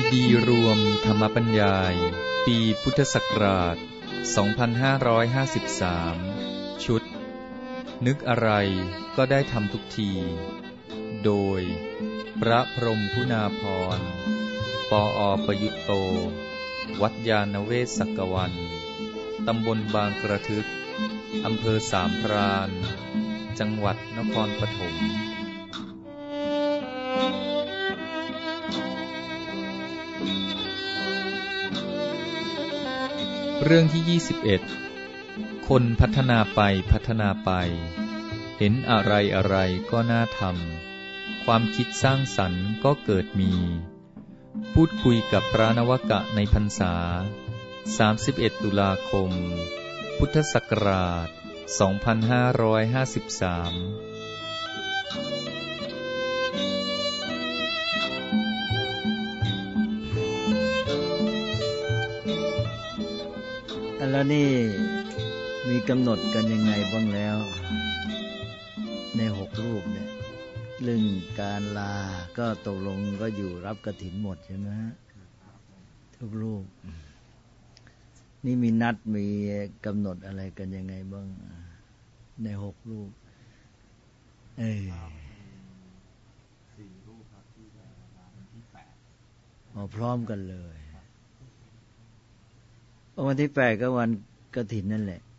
ซีดีรวมธรรมบรรยายปีพุทธศักราช 2553 ชุดนึกอะไรก็ได้ทำทุกทีโดยพระพรหมคุณาภรณ์ ปอ.ประยุตโต วัดยาณเวศกกวัน ตำบลบางกระทึก อำเภอสามพรานจังหวัดนครปฐมเรื่องที่ 21 คนพัฒนาไปพัฒนาไปเห็นอะไรอะไรก็น่าทำความคิดสร้างสรรค์ก็เกิดมีพูดคุยกับพระนวกะในพรรษา31 ตุลาคม พุทธศักราช 2553 แล้วนี่มีกำหนดกันยังไงบ้างแล้วใน6รูปเนี่ยเรื่องการลาก็ตกลงก็อยู่รับกฐินหมดใช่ไหมทุกรูปนี่มีนัดมีกำหนดอะไรกันยังไงบ้างใน6รูป4 รูปครับที่จะลาวันที่8พร้อมกันเลยวันที่8ก็วันกฐินนั่นแหละ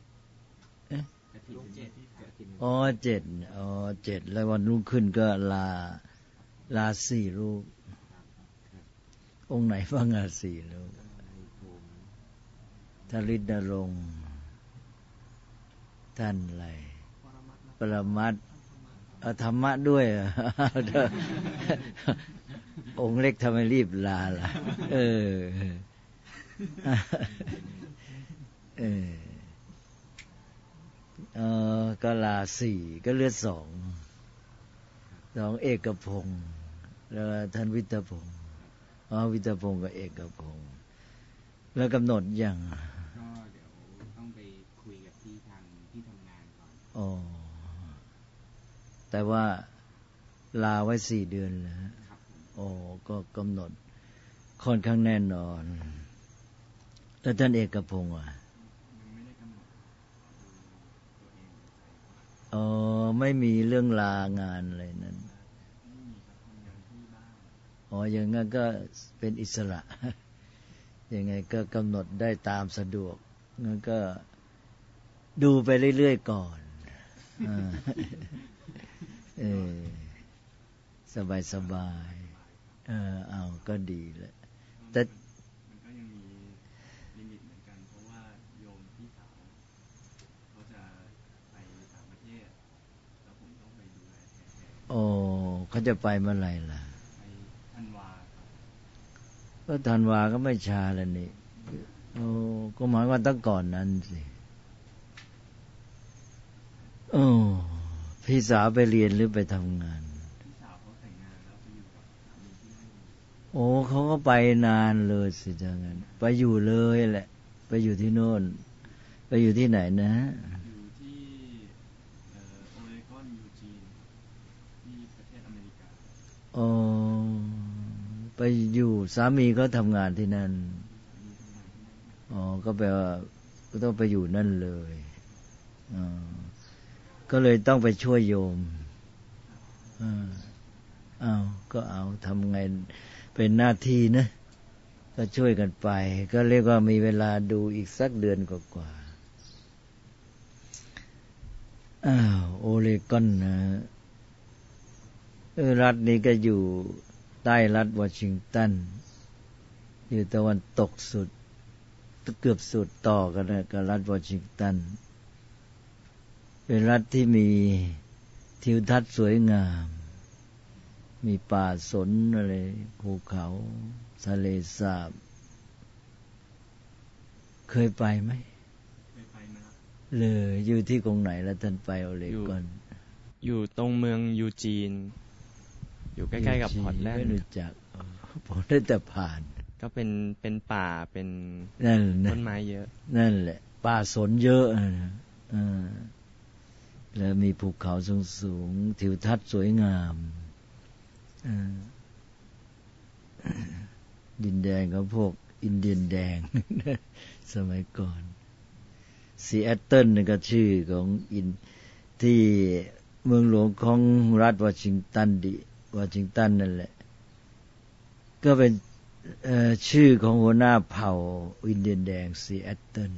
7แล้ววันรุ่งขึ้นก็ลา4 รูปองค์ไหนบ้าง4 รูปทฤษฎารงค์ท่านอะไรปรมัตถ์ธรรมะด้วยองค์เล็กทำไมรีบลาล่ะก็ลา4ก็เหลือ2เอกพงศ์แล้วท่านวิทยพงศ์วิทยพงศ์กับเอกพงศ์แล้วกำหนดยังก็เดี๋ยวต้องไปคุยกับที่ทำงานก่อนแต่ว่าลาไว้4 เดือนแล้วก็กำหนดค่อนข้างแน่นอนแล้วท่านเอกพงศ์ไม่ได้กำหนดไม่มีเรื่องลางานอะไรนั้นอย่างงั้นก็เป็นอิสระยังไงก็กำหนดได้ตามสะดวกงั้นก็ดูไปเรื่อยๆก่อนสบายก็ดีแหละแต่มันก็ยังมีลิมิตเหมือนกันเพราะว่าโยมพี่สาวเขาจะไปต่างประเทศแล้วผมต้องไปดูแลแทนเขาจะไปเมื่อไหร่ล่ะไปธันวาก็ธันวาก็ไม่ช้าแล้วนี่ก็หมายว่าตั้งก่อนนั้นสิพี่สาวไปเรียนหรือไปทำงานพี่สาวเขาแต่งงานแล้วไปอยู่กับสามีที่นั่นเขาก็ไปนานเลยสิจังงั้นไปอยู่เลยแหละไปอยู่ที่โน่นไปอยู่ที่ไหนนะอยู่ที่โอเรกอนยูจีนที่ประเทศอเมริกาไปอยู่สามีเขาทำงานที่นั่นก็แปลว่าก็ต้องไปอยู่นั่นเลยก็เลยต้องไปช่วยโยมก็ทำไงเป็นหน้าที่นะก็ช่วยกันไปก็เรียกว่ามีเวลาดูอีกสักเดือนกว่าโอเรกอนนะรัฐนี้ก็อยู่ใต้รัฐวอชิงตันอยู่ตะวันตกสุดเกือบสุดต่อกันนะกับรัฐวอชิงตันเป็นรัฐที่มีทิวทัศน์สวยงามมีป่าสนอะไรภูเขาทะเลสาบเคยไปไหมเคยไปนะครับเลยอยู่ที่ตรงไหนแล้วท่านไปโอเรกอนอยู่ตรงเมืองยูจีนอยู่ใกล้ๆกับพอร์ตแลนด์ไม่รู้จักผมได้แต่ผ่านก็เป็นป่าเป็นต้นไม้เยอะนั่นแหละป่าสนเยอะแล้วมีภูเขาสูงๆทิวทัศน์สวยงามดินแดงของพวกอินเดียนแดง สมัยก่อนซีแอตเทิลนี่ก็ชื่อของที่เมืองหลวงของรัฐวอชิงตันนั่นแหละก็เป็นชื่อของหัวหน้าเผ่าอินเดียนแดงซีแอตเทิล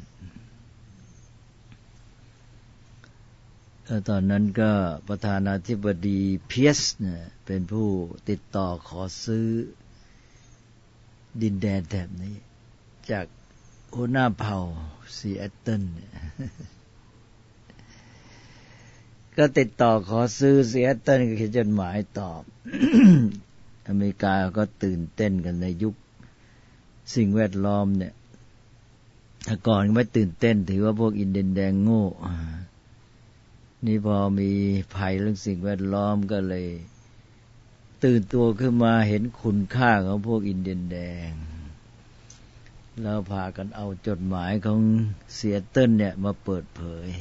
ตอนนั้นก็ประธานาธิบดีเพียสเนี่ยเป็นผู้ติดต่อขอซื้อดินแดนแถบนี้จากหัวหน้าเผ่าซีแอตเทิลก็ติดต่อขอซื้อซีแอตเทิลก็เขียนจดหมายตอบ อเมริกาก็ตื่นเต้นกันในยุคสิ่งแวดล้อมเนี่ยแต่ก่อนไม่ตื่นเต้นถือว่าพวกอินเดียนแดงโง่นี่พอมีภัยเรื่องสิ่งแวดล้อมก็เลยตื่นตัวขึ้นมาเห็นคุณค่าของพวกอินเดียนแดงแล้วพากันเอาจดหมายของซีแอตเทิลเนี่ยมาเปิดเผย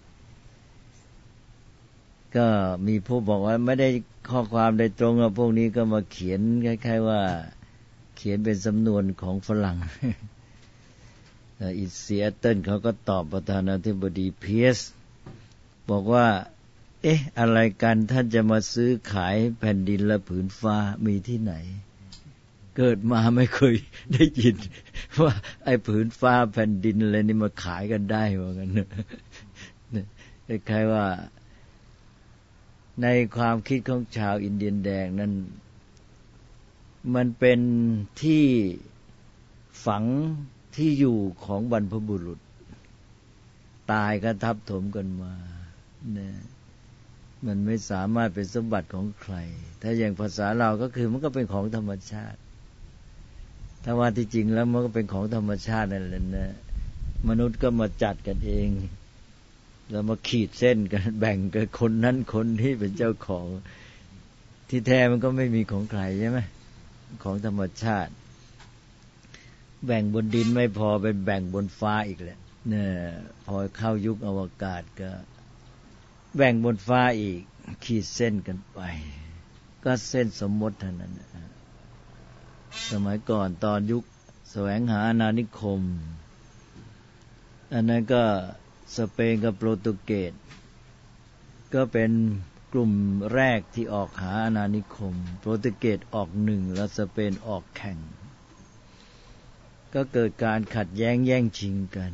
ก็มีผู้บอกว่าไม่ได้ข้อความโดยตรงว่าพวกนี้ก็มาเขียนคล้ายๆว่าเขียนเป็นสำนวนของฝรั่งอีซีแอตเทิลเขาก็ตอบประธานาธิบดีเพียสบอกว่าอะไรกันท่านจะมาซื้อขายแผ่นดินและผืนฟ้ามีที่ไหนเกิดมาไม่เคยได้ยินว่าไอ้ผืนฟ้าแผ่นดินอะไรนี่มาขายกันได้ว่างั้นคล้ายๆว่าในความคิดของชาวอินเดียนแดงนั้นมันเป็นที่ฝังที่อยู่ของบรรพบุรุษตายก็ทับถมกันมาเนี่ยมันไม่สามารถเป็นสมบัติของใครถ้าอย่างภาษาเราก็คือมันก็เป็นของธรรมชาติถ้าว่าที่จริงแล้วมันก็เป็นของธรรมชาตินั่นแหละนะมนุษย์ก็มาจัดกันเองแล้วมาขีดเส้นกันแบ่งกันคนนั้นคนนี้เป็นเจ้าของที่แท้มันก็ไม่มีของใครใช่ไหมของธรรมชาติแบ่งบนดินไม่พอเป็นแบ่งบนฟ้าอีกแหละเนี่ยพอเข้ายุคอวกาศก็แบ่งบนฟ้าอีกขีดเส้นกันไปก็เส้นสมมติเท่านั้นสมัยก่อนตอนยุคแสวงหาอาณานิคมอันนั้นก็สเปนกับโปรตุเกสก็เป็นกลุ่มแรกที่ออกหาอาณานิคมโปรตุเกสออกหนึ่งแล้วสเปนออกแข่งก็เกิดการขัดแย้งแย่งชิงกัน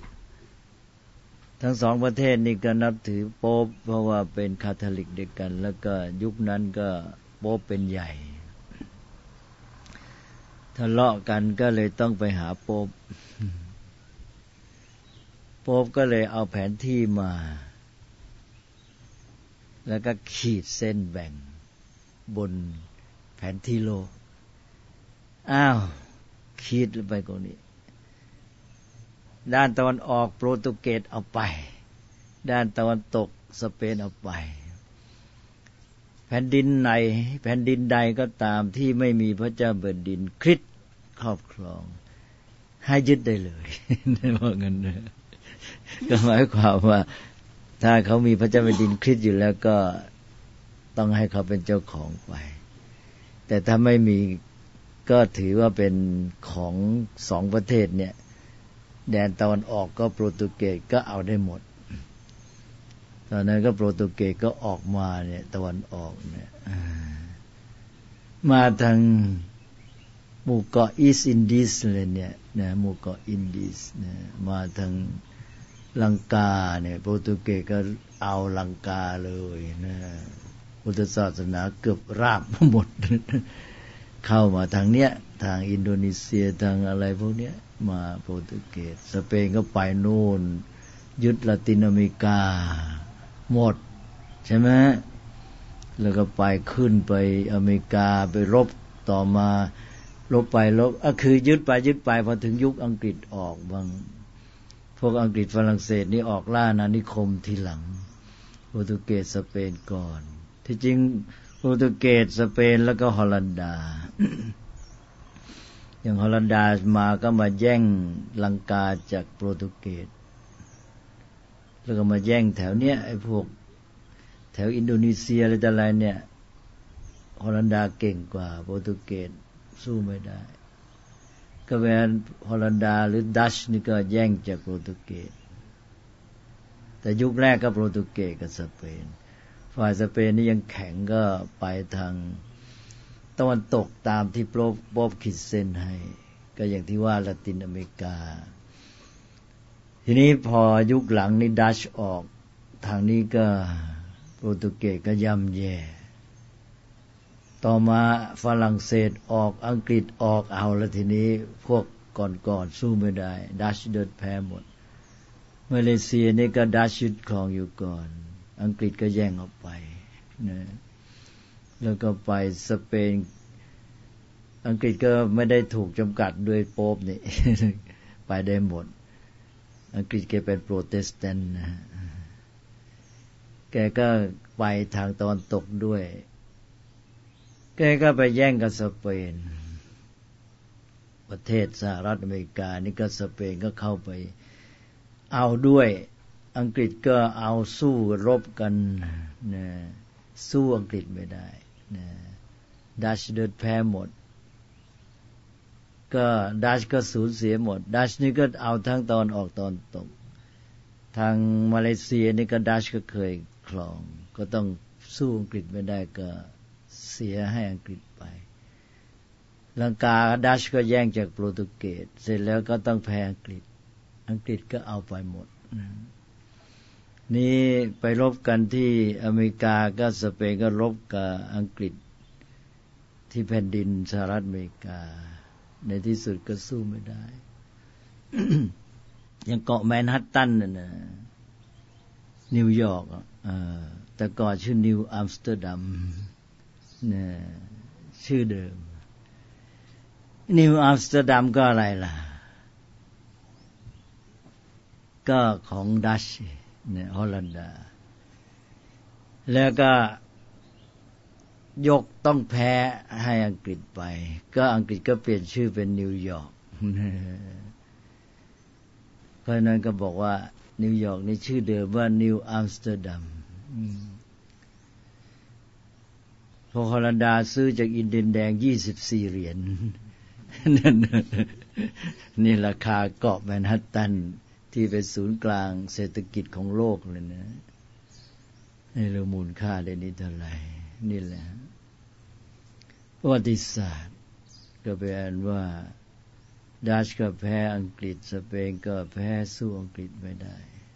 ทั้งสองประเทศนี่ก็นับถือโป๊ปเพราะว่าเป็นคาทอลิกด้วยกันแล้วก็ยุคนั้นก็โป๊ปเป็นใหญ่ทะเลาะกันก็เลยต้องไปหาโป๊ปก็เลยเอาแผนที่มาแล้วก็ขีดเส้นแบ่งบนแผนที่โลกขีดลงไปตรงนี้ด้านตะวันออกโปรตุเกสเอาไปด้านตะวันตกสเปนเอาไปแผ่นดินใดก็ตามที่ไม่มีพระเจ้าแผ่นดินคริสต์ครอบครองให้ยึดได้เลยว่างั้นก็หมายความว่าถ้าเขามีพระเจ้าแผ่นดินคริสต์อยู่แล้วก็ต้องให้เขาเป็นเจ้าของไปแต่ถ้าไม่มีก็ถือว่าเป็นของสองประเทศเนี่ยแดนตะวันออกก็โปรตุเกสก็เอาได้หมดตอนนั้นก็โปรตุเกสก็ออกมาเนี่ยตะวันออกเนี่ยมาทางหมู่เกาะอีสต์อินดีสเลยเนี่ยนะหมู่เกาะอินดีสเนี่ยมาทางลังกาเนี่ยโปรตุเกสก็เอาลังกาเลยนะพุทธศาสนาเกือบราบหมดเข้ามาทางเนี้ยทางอินโดนีเซียทางอะไรพวกเนี้ยมาโปรตุเกสสเปนก็ไปโน่นยึดลาตินอเมริกาหมดใช่ไหมแล้วก็ไปขึ้นไปอเมริกาไปรบต่อมาลบไปลบคือยึดไปพอถึงยุคอังกฤษออกบางพวกอังกฤษฝรั่งเศสนี่ออกล่าอาณานิคมทีหลังโปรตุเกสสเปนก่อนที่จริงโปรตุเกสสเปนแล้วก็ฮอลันดา อย่างฮอลันดามาก็มาแย่งลังกาจากโปรตุเกสแล้วก็มาแย่งแถวเนี้ยไอ้พวกแถวอินโดนีเซียอะไรต่ออะไรเนี่ยฮอลันดาเก่งกว่าโปรตุเกสสู้ไม่ได้ก็เป็นฮอลันดาหรือดัชนี่ก็แย่งจากโปรตุเกสแต่ยุคแรกก็โปรตุเกสกับสเปนฝ่ายสเปนนี่ยังแข็งก็ไปทางตะวันตกตามที่ป๊อบขีดเส้นให้ก็อย่างที่ว่าละตินอเมริกาทีนี้พอยุคหลังนี่ดัชออกทางนี้ก็โปรตุเกสก็ย่ำแย่ต่อมาฝรั่งเศสออกอังกฤษออกเอาแล้วทีนี้พวกก่อนสู้ไม่ได้ดัชเดินแพ้หมดมาเลเซียนี่ก็ดัชยึดครองอยู่ก่อนอังกฤษก็แย่งออกไปนะแล้วก็ไปสเปนอังกฤษก็ไม่ได้ถูกจำกัดด้วยโป๊ปนี่ ไปได้หมดอังกฤษแกเป็นโปรเตสแตนต์นะแกก็ไปทางตะวันตกด้วยแกก็ไปแย่งกับสเปนประเทศสหรัฐอเมริกานี่ก็สเปนก็เข้าไปเอาด้วยอังกฤษก็เอาสู้รบกันนะสู้อังกฤษไม่ได้นะดัชเดินแพ้หมดก็ดัชก็สูญเสียหมดดัชนี่ก็เอาทั้งตอนออกตอนตกทางมาเลเซียนี่ก็ดัชก็เคยครองก็ต้องสู้อังกฤษไม่ได้ก็เสียให้อังกฤษไปลังกาดัชก็แย่งจากโปรตุเกสเสร็จแล้วก็ต้องแพ้อังกฤษอังกฤษก็เอาไปหมดนี่ไปรบกันที่อเมริกาก็สเปนก็รบกับอังกฤษที่แผ่นดินสหรัฐอเมริกาในที่สุดก็สู้ไม่ได้ ยังเกาะแมนฮัตตันน่ะนิวยอร์กแต่ก่อนชื่อนิวอัมสเตอร์ดัมเนี่ยชื่อเดิมนิวอัมสเตอร์ดัมก็อะไรล่ะก็ของดัชเนี่ยฮอลันดาแล้วก็ยกต้องแพ้ให้อังกฤษไปก็อังกฤษก็เปลี่ยนชื่อเป็นนิวยอร์กเพราะนั้นก็บอกว่านิวยอร์กนี่ชื่อเดิมว่านิวอัมสเตอร์ดัมพอฮอลันดาซื้อจากอินเดียนแดง24 เหรียญ นี่ราคาเกาะแมนฮัตตันที่เป็นศูนย์กลางเศรษฐกิจของโลกเลยนะนี่เรามูลค่าได้นี้เท่าไหร่นี่แหละประวัติศาสตร์ก็เป็นว่าดัชก็แพ้อังกฤษสเปนก็แพ้สู้อังกฤษไม่ได้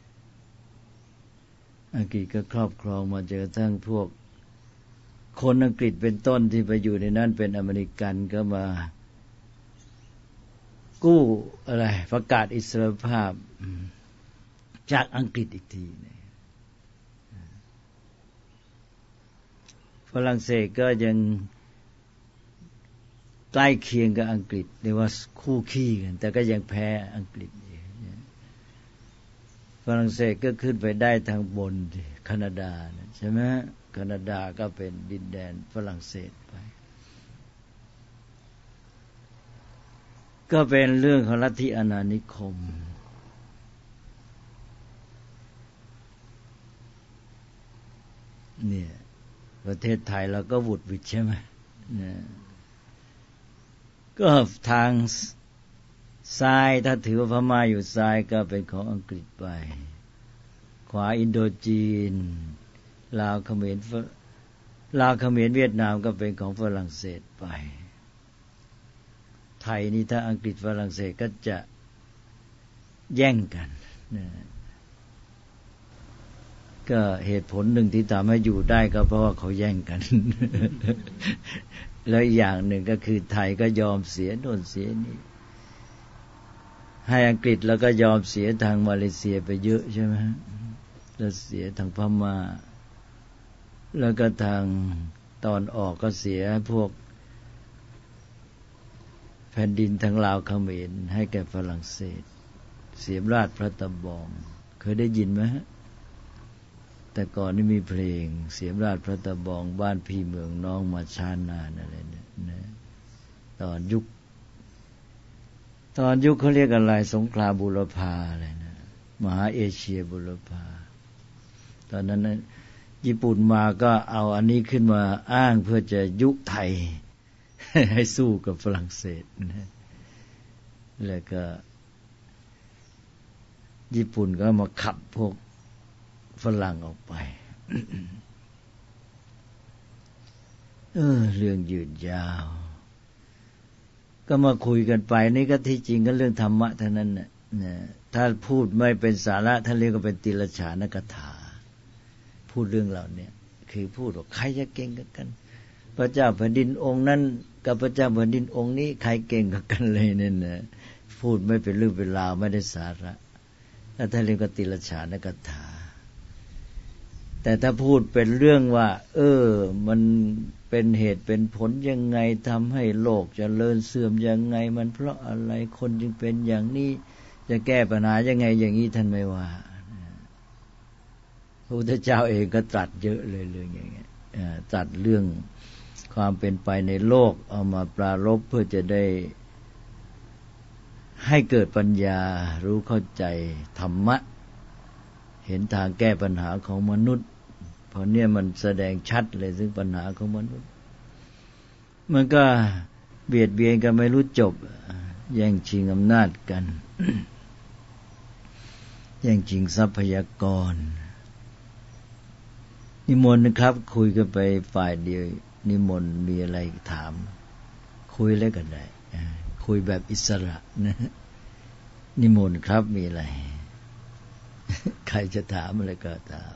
อังกฤษก็ครอบครองมาจนกระทั่งพวกคนอังกฤษเป็นต้นที่ไปอยู่ในนั้นเป็นอเมริกันก็มากู้อะไรประกาศอิสรภาพจากอังกฤษอีกทีนึงฝรั่งเศสก็ยังใกล้เคียงกับอังกฤษเรียกว่าคู่ขี้กันแต่ก็ยังแพ้อังกฤษฝรั่งเศสก็ขึ้นไปได้ทางบนแคนาดาใช่ไหมแคนาดาก็เป็นดินแดนฝรั่งเศสไปก็เป็นเรื่องของลัทธิอาณานิคมเนี่ยประเทศไทยเราก็หวุดหวิดใช่ไหมเนี่ยก็ทางซ้ายถ้าถือว่าพม่าอยู่ซ้ายก็เป็นของอังกฤษไปขวาอินโดจีนลาวเขมรเวียดนามก็เป็นของฝรั่งเศสไปไทยนี่ถ้าอังกฤษฝรั่งเศสก็จะแย่งกันนะก็เหตุผลหนึ่งที่ทำให้อยู่ได้ก็เพราะว่าเขาแย่งกัน แล้วอีกอย่างหนึ่งก็คือไทยก็ยอมเสียโน่นเสียนี่ให้อังกฤษแล้วก็ยอมเสียทางมาเลเซียไปเยอะใช่ไหมแล้วเสียทางพม่าแล้วก็ทางตอนออกก็เสียพวกแผ่นดินทางลาวเขมรให้แก่ฝรั่งเศสเสียมราชพระตะบองเคยได้ยินไหมฮะแต่ก่อนนี่มีเพลงเสียมราชพระตะบองบ้านพี่เมืองน้องมาช้านานอะไรเนี่ยนะตอนยุคเขาเรียกอะไรสงครามบุรพาอะไรนะมหาเอเชียบุรพาตอนนั้นญี่ปุ่นมาก็เอาอันนี้ขึ้นมาอ้างเพื่อจะยุไทยให้สู้กับฝรั่งเศสนะแล้วก็ญี่ปุ่นก็มาขับพวกฝรั่งออกไป เรื่องยืดยาวก็มาคุยกันไปนี่ก็ที่จริงก็เรื่องธรรมะเท่านั้นน่ะถ้าพูดไม่เป็นสาระท่านเรียกว่าเป็นติรฉานกถาพูดเรื่องเหล่านี้คือพูดว่าใครจะเก่งกันพระเจ้าแผ่นดินองค์นั้นกับพระเจ้าแผ่นดินองค์นี้ใครเก่งกันเลยเนี่ยนะพูดไม่เป็นเรื่องเป็นราวไม่ได้สาระแล้วท่านเรียกว่าติรฉานกถาแต่ถ้าพูดเป็นเรื่องว่ามันเป็นเหตุเป็นผลยังไงทำให้โลกเจริญเสื่อมยังไงมันเพราะอะไรคนจึงเป็นอย่างนี้จะแก้ปัญหายังไงอย่างนี้ท่านไม่ว่าพระพุทธเจ้าเองก็ตรัสเยอะเลยเรื่องอย่างเงี้ยตรัสเรื่องความเป็นไปในโลกเอามาปรารภเพื่อจะได้ให้เกิดปัญญารู้เข้าใจธรรมะเห็นทางแก้ปัญหาของมนุษย์เพราะเนี่ยมันแสดงชัดเลยถึงปัญหาของมนุษย์มันก็เบียดเบียนกันไม่รู้จบแย่งชิงอำนาจกัน แย่งชิงทรัพยากรนิมนต์นะครับคุยกันไปฝ่ายเดียวนิมนต์มีอะไรถามคุยแล้วกันได้คุยแบบอิสระนะนิมนต์ครับมีอะไร ใครจะถามอะไรก็ถาม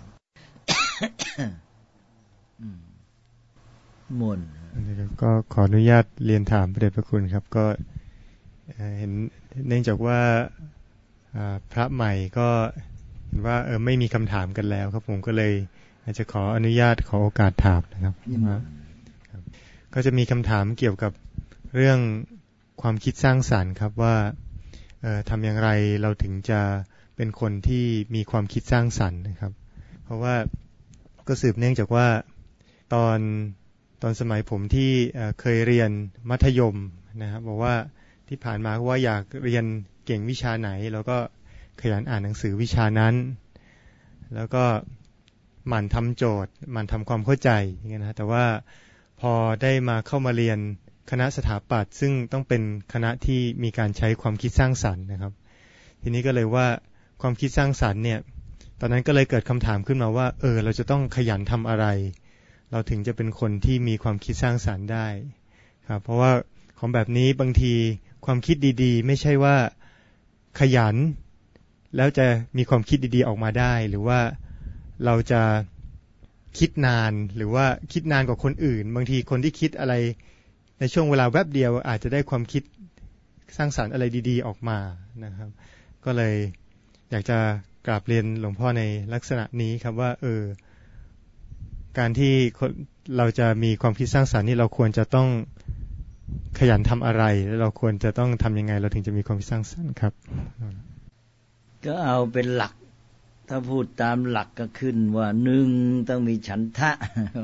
มนต์ก็ขออนุญาตเรียนถามพระเดชพระคุณครับก็เห็นเนื่องจากว่าพระใหม่ก็เห็นว่าไม่มีคำถามกันแล้วครับผมก็เลยอาจจะขออนุญาตขอโอกาสถามนะครับก็จะมีคำถามเกี่ยวกับเรื่องความคิดสร้างสรรค์ครับว่าทำอย่างไรเราถึงจะเป็นคนที่มีความคิดสร้างสรรค์นะครับเพราะว่าก็สืบเนื่องจากว่าตอนสมัยผมที่เคยเรียนมัธยมนะครับบอกว่าที่ผ่านมาว่าอยากเรียนเก่งวิชาไหนแล้วก็ขยันอ่านหนังสือวิชานั้นแล้วก็หมั่นทำโจทย์หมั่นทำความเข้าใจอย่างเงี้ยนะแต่ว่าพอได้มาเข้ามาเรียนคณะสถาปัตย์ซึ่งต้องเป็นคณะที่มีการใช้ความคิดสร้างสรรค์นะครับทีนี้ก็เลยว่าความคิดสร้างสรรค์เนี่ยตอนนั้นก็เลยเกิดคำถามขึ้นมาว่าเราจะต้องขยันทำอะไรเราถึงจะเป็นคนที่มีความคิดสร้างสรรค์ได้ครับเพราะว่าของแบบนี้บางทีความคิดดีๆไม่ใช่ว่าขยันแล้วจะมีความคิดดีๆออกมาได้หรือว่าเราจะคิดนานหรือว่าคิดนานกว่าคนอื่นบางทีคนที่คิดอะไรในช่วงเวลาแวบเดียวอาจจะได้ความคิดสร้างสรรค์อะไรดีๆออกมานะครับก็เลยอยากจะกราบเรียนหลวงพ่อในลักษณะนี้ครับว่าการที่เราจะมีความคิดสร้างสรรค์นี่เราควรจะต้องขยันทำอะไรแล้วเราควรจะต้องทำยังไงเราถึงจะมีความคิดสร้างสรรค์ครับก็เอาเป็นหลักถ้าพูดตามหลักก็ขึ้นว่า1ต้องมีฉันทะ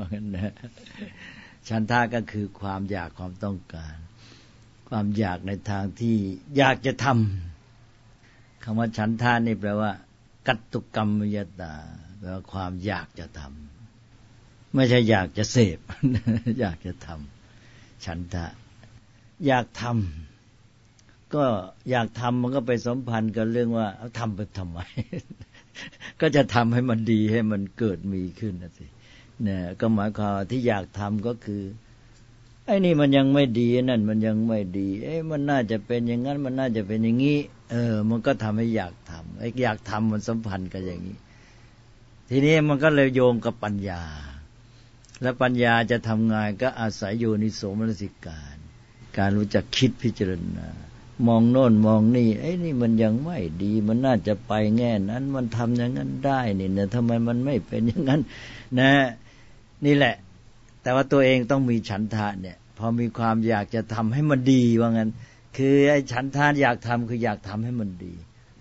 ฉันทะก็คือความอยากความต้องการความอยากในทางที่อยากจะทำคำว่าฉันทะนี่แปลว่ากัตตุกรรมยตาแปลว่าความอยากจะทำไม่ใช่อยากจะเสพ อยากจะทำฉันทะอยากทำก็อยากทำมันก็ไปสัมพันธ์กับเรื่องว่าเอาทำไปทำไม ก็จะทำให้มันดีให้มันเกิดมีขึ้นนะสิเนี่ยก็หมายความที่อยากทำก็คือไอ้นี่มันยังไม่ดีนั่นมันยังไม่ดีมันน่าจะเป็นอย่างนั้นมันน่าจะเป็นอย่างนี้มันก็ทำให้อยากทำไอ้อยากทำมันสัมพันธ์กันอย่างนี้ทีนี้มันก็เลยโยงกับปัญญาและปัญญาจะทำงานก็อาศัยโยนิโสมนสิการรู้จักคิดพิจารณามองโน่นมองนี่นี่มันยังไม่ดีมันน่าจะไปแง่นั้นมันทำอย่างนั้นได้นี่นะทำไมมันไม่เป็นอย่างนั้นนะนี่แหละแต่ว่าตัวเองต้องมีฉันทะเนี่ยพอมีความอยากจะทำให้มันดีว่างั้นคือไอ้ฉันทะอยากทำคืออยากทำให้มันดี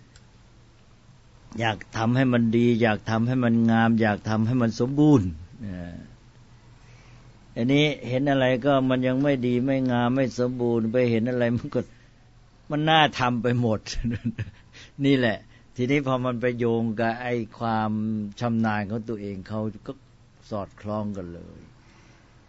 อยากทำให้มันดีอยากทำให้มันงามอยากทำให้มันสมบูรณ์อันนี้เห็นอะไรก็มันยังไม่ดีไม่งามไม่สมบูรณ์ไปเห็นอะไรมันน่าทำไปหมด นี่แหละทีนี้พอมันไปโยงกับไอ้ความชำนาญของตัวเองเขาก็สอดคล้องกันเลย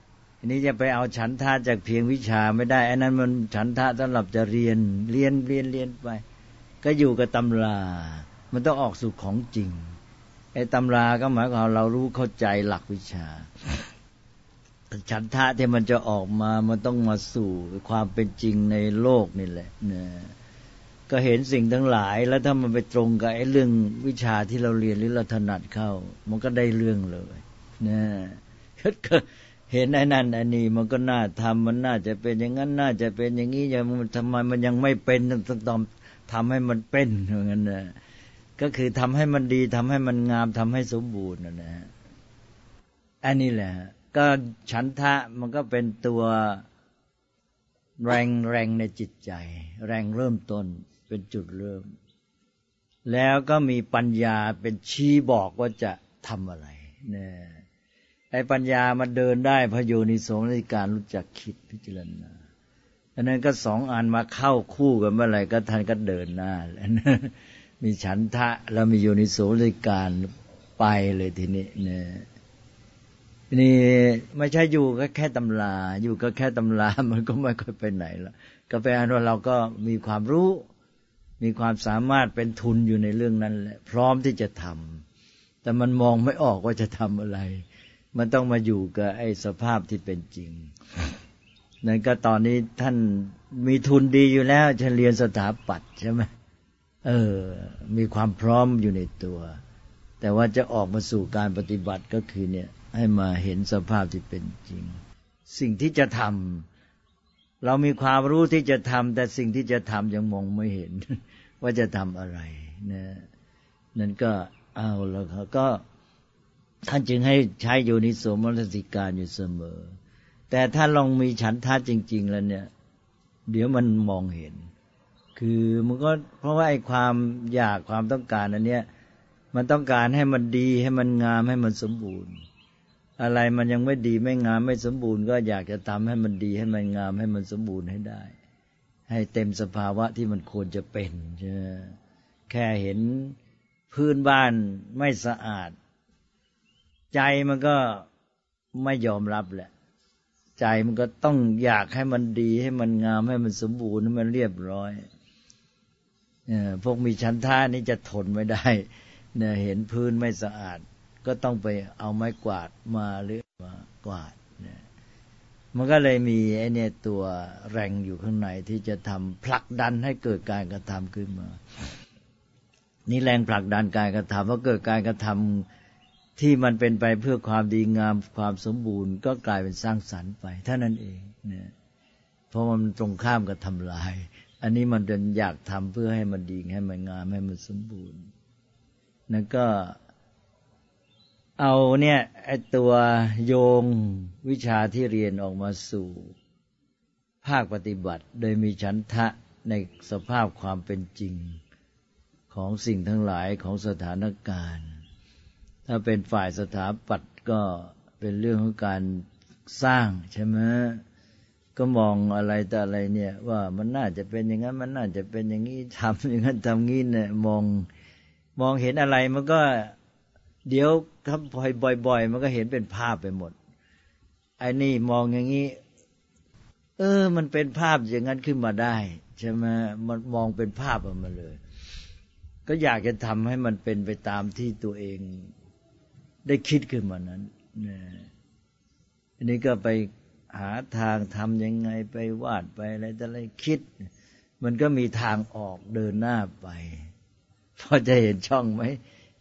อันนี้จะไปเอาฉันทะจากเพียงวิชาไม่ได้อันนั้นมันฉันทะสำหรับจะเรียนไปก็อยู่กับตำรามันต้องออกสู่ของจริงไอ้ตำราก็หมายความเรารู้เข้าใจหลักวิชาฉันทะที่มันจะออกมามันต้องมาสู่ความเป็นจริงในโลกนี่แหละนะก็เห็นสิ่งทั้งหลายแล้วถ้ามันไปตรงกับไอ้เรื่องวิชาที่เราเรียนหรือเราถนัดเข้ามันก็ได้เรื่องเลยนะก็เห็นไอ้นั่นอันนี้มันก็น่าทำมันน่าจะเป็นอย่างนั้นน่าจะเป็นอย่างนี้ยังทำไมมันยังไม่เป็นต้องทำให้มันเป็นอย่างนั้นนะก็คือทำให้มันดีทำให้มันงามทำให้สมบูรณ์นะฮะอันนี้แหละก็ฉันทะมันก็เป็นตัวแรงในจิตใจแรงเริ่มต้นเป็นจุดเริ่มแล้วก็มีปัญญาเป็นชี้บอกว่าจะทำอะไรเนี่ยไอ้ปัญญามันเดินได้พโยนิโสมนสิการรู้จักคิดพิจารณาอันนั้นก็สองอันมาเข้าคู่กันเมื่อไหร่ก็ท่านก็เดินหน้าแล้วมีฉันทะแล้วมีโยนิโสมนสิการไปเลยทีนี้เนี่ยนี่ไม่ใช่อยู่ก็แค่ตำราอยู่ก็แค่ตำรามันก็ไม่ค่อยไปไหนละก็แปลว่าเราก็มีความรู้มีความสามารถเป็นทุนอยู่ในเรื่องนั้นแหละพร้อมที่จะทำแต่มันมองไม่ออกว่าจะทำอะไรมันต้องมาอยู่กับไอ้สภาพที่เป็นจริงนั่นก็ตอนนี้ท่านมีทุนดีอยู่แล้วจะเรียนสถาปัตย์ใช่ไหมมีความพร้อมอยู่ในตัวแต่ว่าจะออกมาสู่การปฏิบัติก็คือเนี่ยให้มาเห็นสภาพที่เป็นจริงสิ่งที่จะทำเรามีความรู้ที่จะทำแต่สิ่งที่จะทำยังมองไม่เห็นว่าจะทำอะไรนะนั่นก็เอาแล้วก็ท่านจึงให้ใช้โยนิโสมนสิการอยู่เสมอแต่ถ้าลองมีฉันทะจริงๆแล้วเนี่ยเดี๋ยวมันมองเห็นคือมันก็เพราะว่าไอ้ความอยากความต้องการอันเนี้ยมันต้องการให้มันดีให้มันงามให้มันสมบูรณ์อะไรมันยังไม่ดีไม่งามไม่สมบูรณ์ก็อยากจะทำให้มันดีให้มันงามให้มันสมบูรณ์ให้ได้ให้เต็มสภาวะที่มันควรจะเป็นใช่ไหมแค่เห็นพื้นบ้านไม่สะอาดใจมันก็ไม่ยอมรับแหละใจมันก็ต้องอยากให้มันดีให้มันงามให้มันสมบูรณ์ให้มันเรียบร้อยพวกมีฉันทะนี่จะทนไม่ได้เนี่ยเห็นพื้นไม่สะอาดก็ต้องไปเอาไม้กวาดมาหรือมากวาดเนี่ยมันก็เลยมีไอ้เนี่ยตัวแรงอยู่ข้างในที่จะทำผลักดันให้เกิดการกระทำขึ้นมานี่แรงผลักดันการกระทำเพราะเกิดการกระทำที่มันเป็นไปเพื่อความดีงามความสมบูรณ์ก็กลายเป็นสร้างสรรค์ไปเท่านั้นเองเนี่ยเพราะมันตรงข้ามกับทำลายอันนี้มันเป็นอยากทำเพื่อให้มันดีให้มันงามให้มันสมบูรณ์นั่นก็เอาเนี่ยไอ้ตัวโยงวิชาที่เรียนออกมาสู่ภาคปฏิบัติโดยมีฉันทะในสภาพความเป็นจริงของสิ่งทั้งหลายของสถานการณ์ถ้าเป็นฝ่ายสถาปัตย์ก็เป็นเรื่องของการสร้างใช่ไหมก็มองอะไรแต่อะไรเนี่ยว่ามันน่าจะเป็นอย่างนั้นมันน่าจะเป็นอย่างนี้ทำอย่างนั้นทำงี้เนี่ยมองเห็นอะไรมันก็เดี๋ยวถ้าบ่อยๆมันก็เห็นเป็นภาพไปหมดไอ้นี่มองอย่างนี้มันเป็นภาพอย่างนั้นขึ้นมาได้ใช่ไหมมันมองเป็นภาพออกมาเลยก็อยากจะทำให้มันเป็นไปตามที่ตัวเองได้คิดขึ้นมานั้นอันนี้ก็ไปหาทางทำยังไงไปวาดไปอะไรแต่อะไรคิดมันก็มีทางออกเดินหน้าไปพอจะเห็นช่องไหม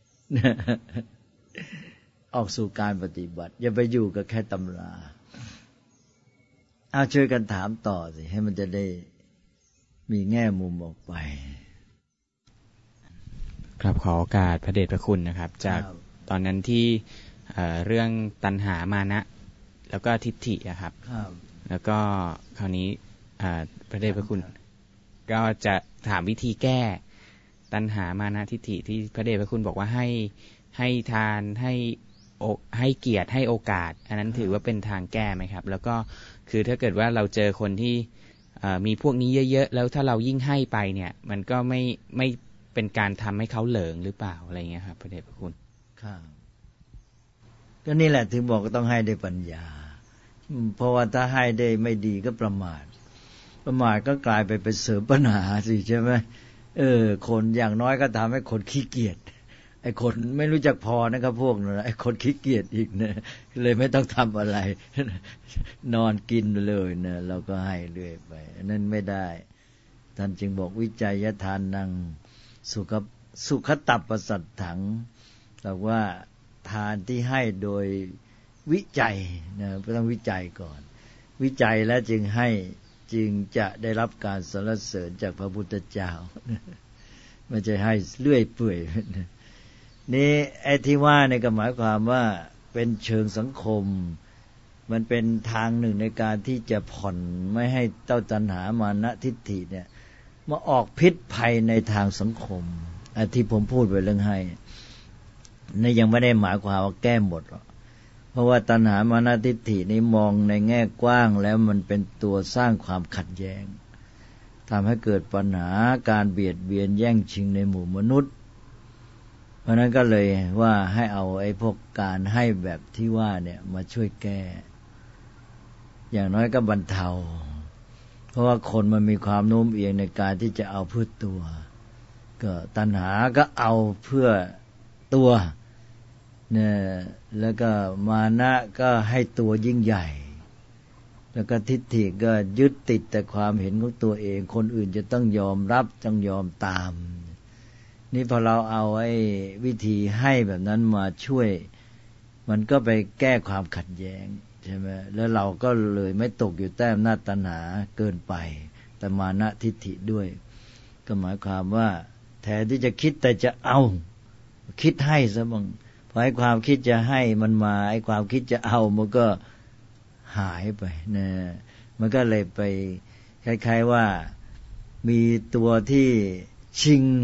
ออกสู่การปฏิบัติอย่าไปอยู่กับแค่ตำราช่วยกันถามต่อสิให้มันจะได้มีแง่มุมออกไปครับขอโอกาสพระเดชพระคุณนะครับจากตอนนั้นที่เรื่องตัณหามานะแล้วก็ทิฏฐิครับแล้วก็คราวนี้พระเดชพระคุณก็จะถามวิธีแก้ตัณหามานะทิฏฐิที่พระเดชพระคุณบอกว่าให้ทานให้เกียรติให้โอกาสอันนั้นถือว่าเป็นทางแก้ไหมครับแล้วก็คือถ้าเกิดว่าเราเจอคนที่มีพวกนี้เยอะๆแล้วถ้าเรายิ่งให้ไปเนี่ยมันก็ไม่เป็นการทำให้เขาเหลิงหรือเปล่าอะไรเงี้ยครับพระเดชพระคุณครับก็นี่แหละถึงบอกก็ต้องให้ด้วยปัญญาเพราะว่าถ้าให้ได้ไม่ดีก็ประมาทก็กลายไปเป็นเสริมปัญหาสิใช่ไหมคนอย่างน้อยก็ทำให้คนขี้เกียจไอ้คนไม่รู้จักพอนะครับพวกนั้นไอ้คนขี้เกียจอีกเนี่ยเลยไม่ต้องทำอะไรนอนกินเลยเนี่ยเราก็ให้เรื่อยไปนั่นไม่ได้ท่านจึงบอกวิจัยทานนังสุขตัปปสัตถังแต่ว่าทานที่ให้โดยวิจัยนะต้องวิจัยก่อนวิจัยแล้วจึงให้จึงจะได้รับการสรรเสริญจากพระพุทธเจ้าไม่ใช่ให้เลื่อยเปื่อยนี่ไอ้ที่ว่าเนี่ยก็หมายความว่าเป็นเชิงสังคมมันเป็นทางหนึ่งในการที่จะผ่อนไม่ให้เจ้าตัณหามานะทิฏฐิเนี่ยมาออกพิษภัยในทางสังคมที่ผมพูดไปเรื่องให้นี่ยังไม่ได้หมายความว่าแก้หมดหรอกเพราะว่าตัณหามานะทิฏฐินี้มองในแง่กว้างแล้วมันเป็นตัวสร้างความขัดแย้งทำให้เกิดปัญหาการเบียดเบียนแย่งชิงในหมู่มนุษย์เพราะนั้นก็เลยว่าให้เอาไอ้พวกการให้แบบที่ว่าเนี่ยมาช่วยแก้อย่างน้อยก็บรรเทาเพราะว่าคนมันมีความโน้มเอียงในการที่จะเอาเพื่อตัวก็ตัณหาก็เอาเพื่อตัวเนี่ยแล้วก็มานะก็ให้ตัวยิ่งใหญ่แล้วก็ทิฏฐิก็ยึดติดแต่ความเห็นของตัวเองคนอื่นจะต้องยอมรับต้องยอมตามนี่พอเราเอาไอ้วิธีให้แบบนั้นมาช่วยมันก็ไปแก้ความขัดแย้งใช่ไหมแล้วเราก็เลยไม่ตกอยู่ใต้อำนาจตัณหาเกินไปแต่มานะทิฏฐิด้วยก็หมายความว่าแทนที่จะคิดแต่จะเอาคิดให้ซะบ้างพอให้ความคิดจะให้มันมาไอ้ความคิดจะเอามันก็หายไปนะมันก็เลยไปคล้ายๆว่ามีตัวที่ชิง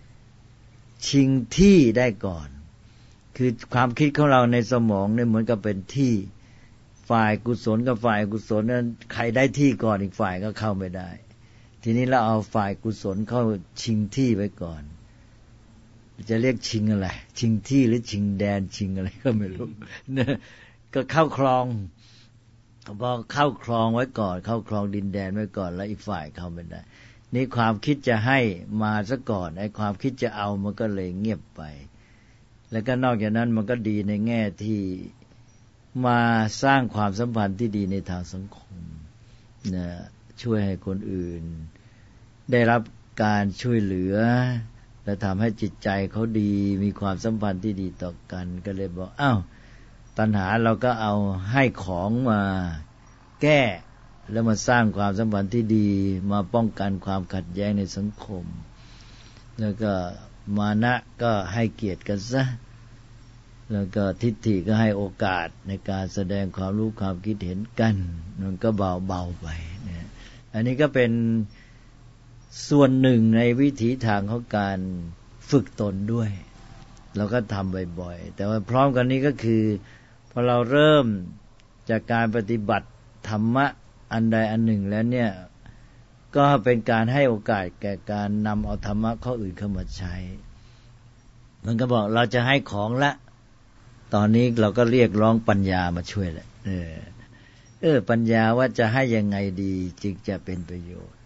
ที่ได้ก่อนคือความคิดของเราในสมองเนี่ยเหมือนกับเป็นที่ฝ่ายกุศลกับฝ่ายอกุศลนั้นใครได้ที่ก่อนอีกฝ่ายก็เข้าไม่ได้ทีนี้เราเอาฝ่ายกุศลเข้าชิงที่ไว้ก่อนจะเรียกชิงอะไรชิงที่หรือชิงแดนชิงอะไรก็ไม่รู้นะก็เข้าครองพอเข้าครองไว้ก่อนเข้าครองดินแดนไว้ก่อนแล้วอีกฝ่ายเข้าไม่ได้นี่ความคิดจะให้มาซะก่อนไอ้ความคิดจะเอามันก็เลยเงียบไปแล้วก็นอกจากนั้นมันก็ดีในแง่ที่มาสร้างความสัมพันธ์ที่ดีในทางสังคมนะช่วยให้คนอื่นได้รับการช่วยเหลือและทำให้จิตใจเขาดีมีความสัมพันธ์ที่ดีต่อกันก็เลยบอกอ้าวตัณหาเราก็เอาให้ของมาแก้แล้วมาสร้างความสัมพันธ์ที่ดีมาป้องกันความขัดแย้งในสังคมแล้วก็มานะก็ให้เกียรติกันซะแล้วก็ทิฏฐิก็ให้โอกาสในการแสดงความรู้ความคิดเห็นกันมันก็เบาไปเนี่ยอันนี้ก็เป็นส่วนหนึ่งในวิถีทางของการฝึกตนด้วยเราก็ทำบ่อยๆแต่ว่าพร้อมกันนี้ก็คือพอเราเริ่มจากการปฏิบัติธรรมะอันใดอันหนึ่งแล้วเนี่ยก็เป็นการให้โอกาสแก่การนำเอาธรรมะข้ออื่นเข้ามาใช้มันก็บอกเราจะให้ของละตอนนี้เราก็เรียกร้องปัญญามาช่วยแหละปัญญาว่าจะให้ยังไงดีจึงจะเป็นประโยชน์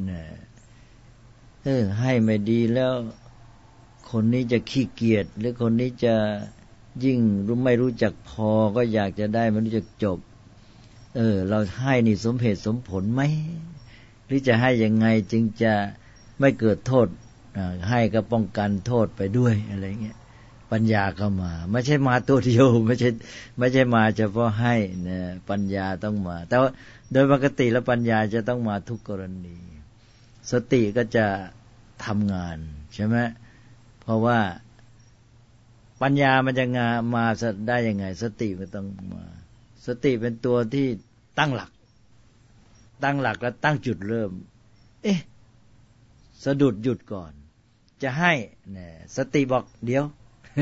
ให้ไม่ดีแล้วคนนี้จะขี้เกียจหรือคนนี้จะยิ่งไม่รู้จักพอก็อยากจะได้ไม่รู้จักจบเราให้นี่สมเหตุสมผลไหมหรือจะให้ยังไงจึงจะไม่เกิดโทษให้ก็ป้องกันโทษไปด้วยอะไรเงี้ยปัญญาเข้ามาไม่ใช่มาตัวเดียวไม่ใช่มาเฉพาะให้นะปัญญาต้องมาแต่ว่าโดยปกติแล้วปัญญาจะต้องมาทุกกรณีสติก็จะทำงานใช่ไหมเพราะว่าปัญญามันจะมาได้ยังไงสติมันต้องมาสติเป็นตัวที่ตั้งหลักแล้วตั้งจุดเริ่มสะดุดหยุดก่อนจะให้เนี่ยสติบอกเดี๋ยว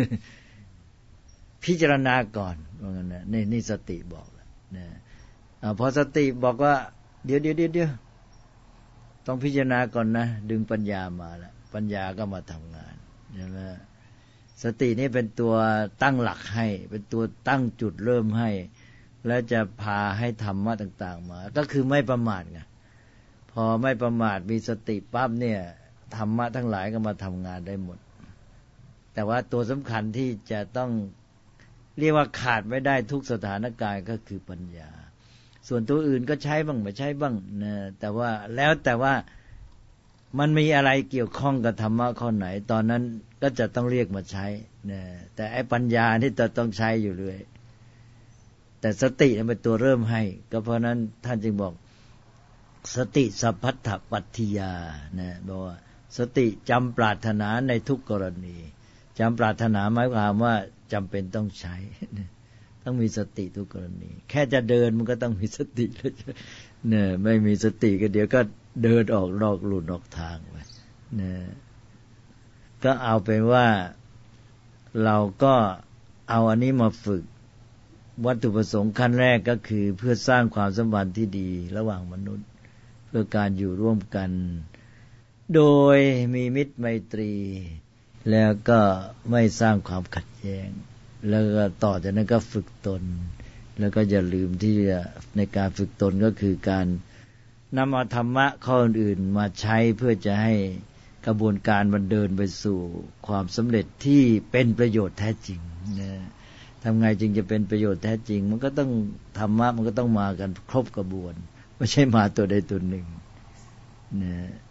พิจารณาก่อนว่างั้นนะนี่สติบอกแล้วนะพอสติบอกว่าเดี๋ยวต้องพิจารณาก่อนนะดึงปัญญามาแล้วปัญญาก็มาทำงานใช่ไหมสตินี่เป็นตัวตั้งหลักให้เป็นตัวตั้งจุดเริ่มให้และจะพาให้ธรรมะต่างๆมาก็คือไม่ประมาทไงพอไม่ประมาทมีสติปั๊บเนี่ยธรรมะทั้งหลายก็มาทำงานได้หมดแต่ว่าตัวสำคัญที่จะต้องเรียกว่าขาดไม่ได้ทุกสถานการณ์ก็คือปัญญาส่วนตัวอื่นก็ใช้บ้างไม่ใช้บ้างนะแต่ว่าแล้วแต่ว่ามันมีอะไรเกี่ยวข้องกับธรรมะข้อไหนตอนนั้นก็จะต้องเรียกมาใช้นะแต่ไอ้ปัญญาที่ต้องใช้อยู่เรื่อยแต่สติเป็นตัวเริ่มให้ก็เพราะนั้นท่านจึงบอกสติสัพพัทธปัตถิยานะบอกว่าสติจำปรารถนาในทุกกรณีจำปรารถนาหมายความว่าจำเป็นต้องใช้ต้องมีสติทุกกรณีแค่จะเดินมันก็ต้องมีสติเนี่ยไม่มีสติก็เดี๋ยวก็เดินออกนอกหลุดออกทางไปเนี่ยก็เอาเป็นว่าเราก็เอาอันนี้มาฝึกวัตถุประสงค์ขั้นแรกก็คือเพื่อสร้างความสัมพันธ์ที่ดีระหว่างมนุษย์เพื่อการอยู่ร่วมกันโดยมีมิตรไมตรีแล้วก็ไม่สร้างความขัดแย้งแล้วก็ต่อจากนั้นก็ฝึกตนแล้วก็อย่าลืมที่ในการฝึกตนก็คือการนำเอาธรรมะข้ออื่นมาใช้เพื่อจะให้กระบวนการมันเดินไปสู่ความสำเร็จที่เป็นประโยชน์แท้จริงนะทำไงจึงจะเป็นประโยชน์แท้จริงมันก็ต้องธรรมะมันก็ต้องมากันครบกระบวนไม่ใช่มาตัวใดตัวหนึ่งนะ